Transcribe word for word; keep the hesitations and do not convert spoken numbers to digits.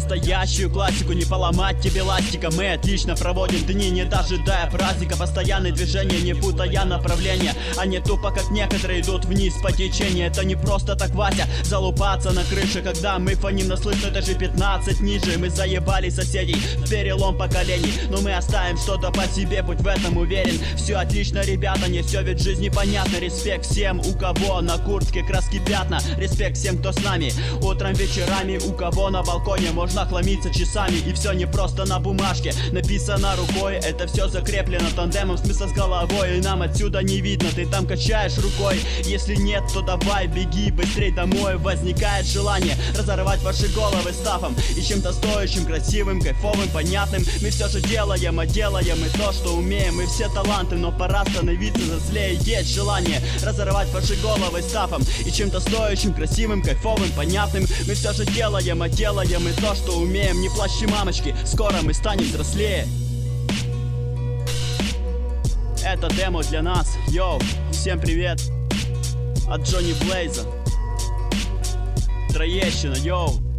настоящую классику. Не поломать тебе ластика. Мы отлично проводим дни, не дожидая праздника. Постоянное движение, не путая направление, а не тупо, как некоторые идут вниз по течению. Это не просто так, Вася, залупаться на крыше, когда мы фоним на слышно даже пятнадцать ниже. Мы заебали соседей в перелом поколений, но мы оставим что-то по себе, будь в этом уверен. Все отлично, ребята, не все ведь в жизни понятно. Респект всем, у кого на куртке краски пятна. Респект всем, кто с нами утром, вечерами, у кого на балконе можно хламиться часами. И все не просто на бумажке, написано рукой. Это все закреплено тандемом, смысла с головой. И нам отсюда не видно, ты там качаешь рукой. Если нет, то давай беги быстрей домой. Возникает желание разорвать ваши головы стафом и чем-то стоящим, красивым, кайфовым, понятным. Мы все же делаем, а делаем и то, что умеем. Мы все таланты, но пора становиться взрослее. Есть желание разорвать ваши головы стафом и чем-то стоящим, красивым, кайфовым, понятным. Мы все же делаем, а делаем и то, что умеем. Не плачьте, мамочки, скоро мы станем взрослее. Это демо для нас. Йоу, всем привет от Джонни Блейза. Троещина, йоу.